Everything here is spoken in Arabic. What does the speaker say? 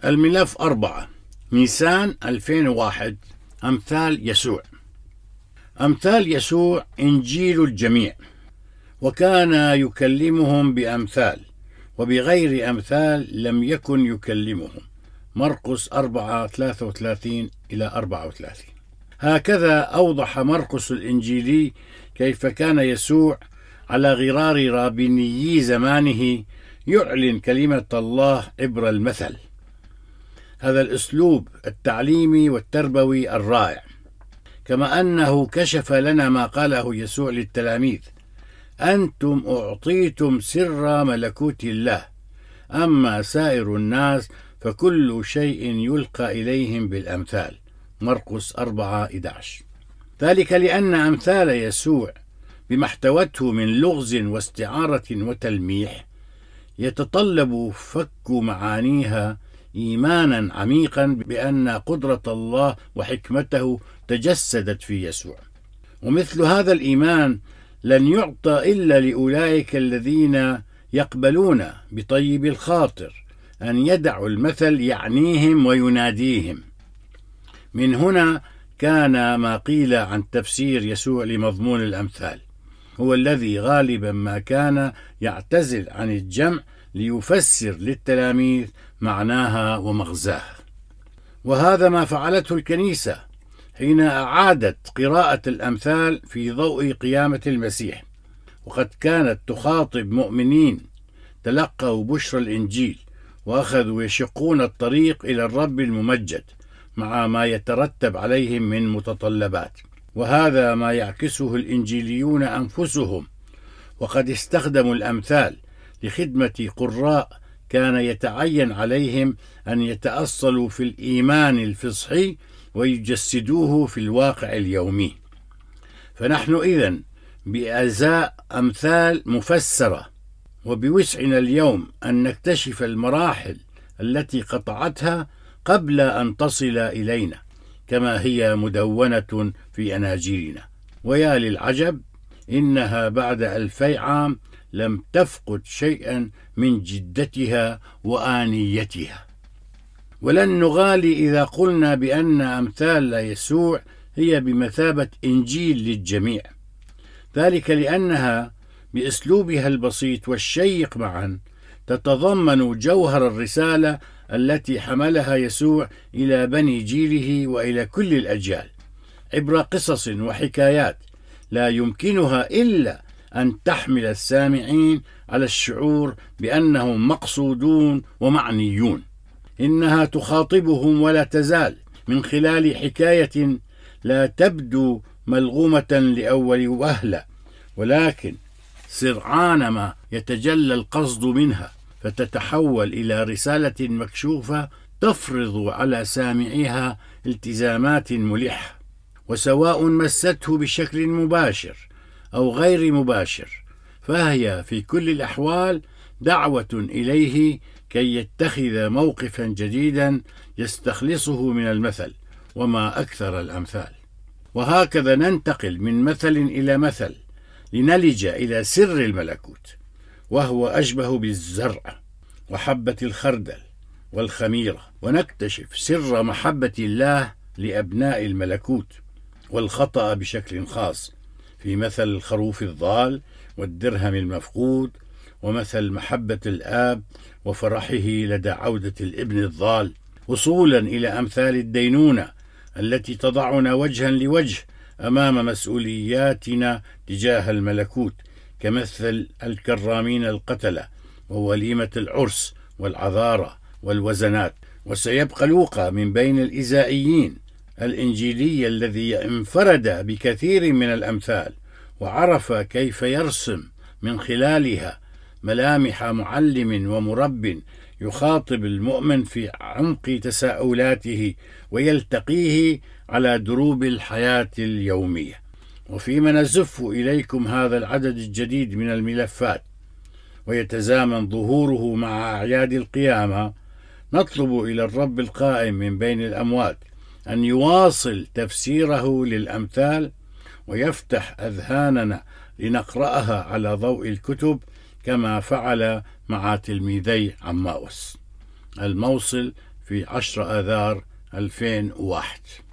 الملف 4 نيسان 2001. أمثال يسوع. أمثال يسوع إنجيل الجميع، وكان يكلمهم بأمثال، وبغير أمثال لم يكن يكلمهم. مرقس 4:33-34. هكذا أوضح مرقس الإنجيلي كيف كان يسوع على غرار رابينيي زمانه يعلن كلمة الله عبر المثل. هذا الأسلوب التعليمي والتربوي الرائع، كما أنه كشف لنا ما قاله يسوع للتلاميذ: أنتم أعطيتم سر ملكوت الله، أما سائر الناس فكل شيء يلقى إليهم بالأمثال. مرقس 4:11. ذلك لأن أمثال يسوع بما احتوته من لغز واستعارة وتلميح يتطلب فك معانيها إيمانا عميقا بأن قدرة الله وحكمته تجسدت في يسوع. ومثل هذا الإيمان لن يعطى إلا لأولئك الذين يقبلون بطيب الخاطر أن يدعوا المثل يعنيهم ويناديهم. من هنا كان ما قيل عن تفسير يسوع لمضمون الأمثال هو الذي غالبا ما كان يعتزل عن الجمع ليفسر للتلاميذ معناها ومغزاها. وهذا ما فعلته الكنيسة حين أعادت قراءة الأمثال في ضوء قيامة المسيح، وقد كانت تخاطب مؤمنين تلقوا بشرى الإنجيل وأخذوا يشقون الطريق إلى الرب الممجد مع ما يترتب عليهم من متطلبات. وهذا ما يعكسه الإنجيليون أنفسهم، وقد استخدموا الأمثال لخدمة قراء كان يتعين عليهم أن يتأصلوا في الإيمان الفصحي ويجسدوه في الواقع اليومي. فنحن إذن بأزاء أمثال مفسرة، وبوسعنا اليوم أن نكتشف المراحل التي قطعتها قبل أن تصل إلينا كما هي مدونة في أناجيلنا. ويا للعجب، إنها بعد 2000 عام لم تفقد شيئا من جدتها وآنيتها. ولن نغالي إذا قلنا بأن أمثال يسوع هي بمثابة إنجيل للجميع، ذلك لأنها بأسلوبها البسيط والشيق معا تتضمن جوهر الرسالة التي حملها يسوع إلى بني جيله وإلى كل الأجيال، عبر قصص وحكايات لا يمكنها إلا أن تحمل السامعين على الشعور بأنهم مقصودون ومعنيون. إنها تخاطبهم ولا تزال من خلال حكاية لا تبدو ملغومة لأول وهلة، ولكن سرعان ما يتجلى القصد منها فتتحول إلى رسالة مكشوفة تفرض على سامعيها التزامات ملحة، وسواء مسته بشكل مباشر أو غير مباشر فهي في كل الأحوال دعوة إليه كي يتخذ موقفا جديدا يستخلصه من المثل، وما أكثر الأمثال. وهكذا ننتقل من مثل إلى مثل لنلج إلى سر الملكوت، وهو أشبه بالزرع وحبة الخردل والخميرة، ونكتشف سر محبة الله لأبناء الملكوت والخطأ بشكل خاص في مثل الخروف الضال والدرهم المفقود، ومثل محبة الآب وفرحه لدى عودة الابن الضال، وصولا إلى أمثال الدينونة التي تضعنا وجها لوجه أمام مسؤولياتنا تجاه الملكوت، كمثل الكرامين القتلة ووليمة العرس والعذارة والوزنات. وسيبقى لوقا من بين الإزائيين الإنجيلي الذي انفرد بكثير من الأمثال وعرف كيف يرسم من خلالها ملامح معلم ومرب يخاطب المؤمن في عمق تساؤلاته ويلتقيه على دروب الحياة اليومية. وفيما نزف إليكم هذا العدد الجديد من الملفات ويتزامن ظهوره مع أعياد القيامة، نطلب إلى الرب القائم من بين الأموات أن يواصل تفسيره للأمثال ويفتح أذهاننا لنقرأها على ضوء الكتب كما فعل مع تلميذي عماوس. الموصل في 10 آذار 2001.